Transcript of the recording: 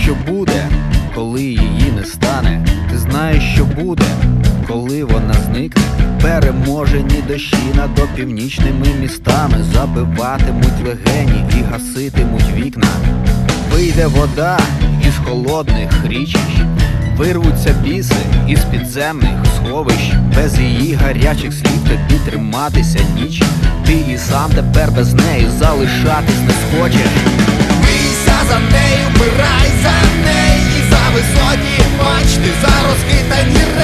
що буде, коли її не стане. Ти знаєш, що буде, коли вона зникне. Переможені дощі над опівнічними містами забиватимуть легені і гаситимуть вікна. Вийде вода із холодних річищ, вирвуться біси із підземних сховищ. Без її гарячих слів тобі триматися ніч. Ти і сам тепер без неї залишатись не схочеш. Бійся за нею, вбирай за неї, за високі мачти, за розхитані